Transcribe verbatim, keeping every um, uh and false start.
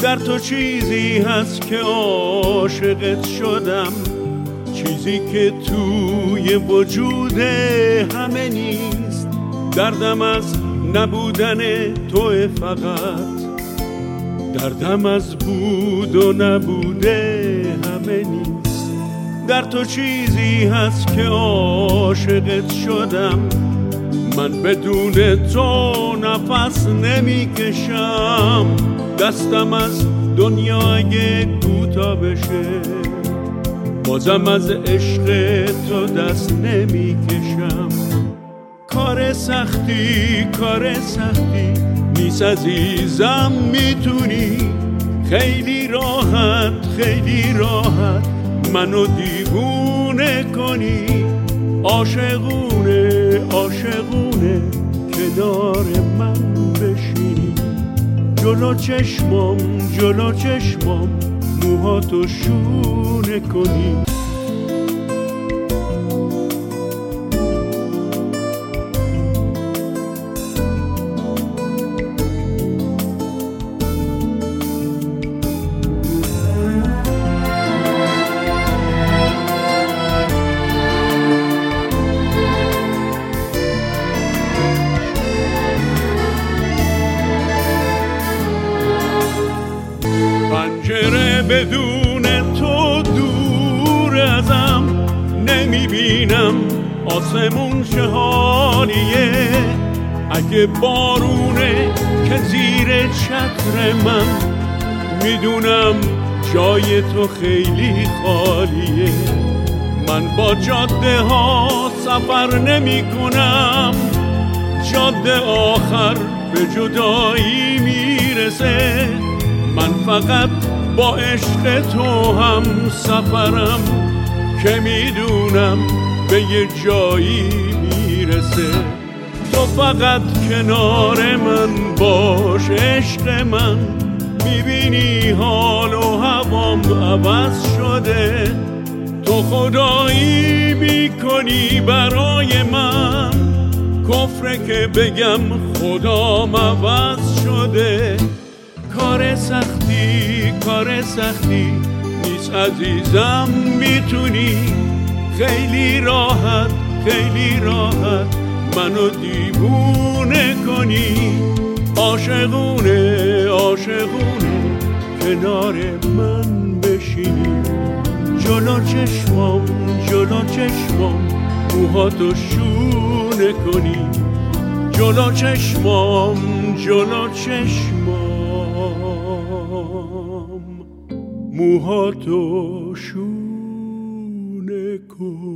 در تو چیزی هست که عاشقت شدم، چیزی که توی وجود همه نیست. دردم از نبودن توی فقط، دردم از بود و نبوده همه نیست. در تو چیزی هست که عاشقت شدم، من بدون تو نفس نمی کشم. دستم از دنیا اگه کوتاه بشه، بازم از عشق تو دست نمی کشم. کار سختی کار سختی نیست عزیزم، میتونی خیلی راحت خیلی راحت منو دیوونه کنی. عاشقونه عاشقونه کنار من بشینی، جلو چشمام جلو چشمام موهاتو شونه کنی. پنجره بدون تو دور ازم، نمیبینم آسمون چه حالیه. اگه بارونه که زیر چتر من، میدونم جای تو خیلی خالیه. من با جاده ها سفر نمی کنم، جاده آخر به جدایی میرسه. من فقط با عشق تو هم سفرم، که میدونم به یه جایی میرسه. تو فقط کنار من باش عشق من، میبینی حال و هوام عوض شده. تو خدایی میکنی برای من، کفره که بگم خدام عوض شده. کار سختی کار سختی نیست عزیزم، میتونی خیلی راحت خیلی راحت منو دیوونه کنی. عاشقونه عاشقونه کنار من بشینی، جلو چشمام جلو چشمام موهاتو شونه کنی. جلو چشمام جلو چشمام موهاتو شونه کن.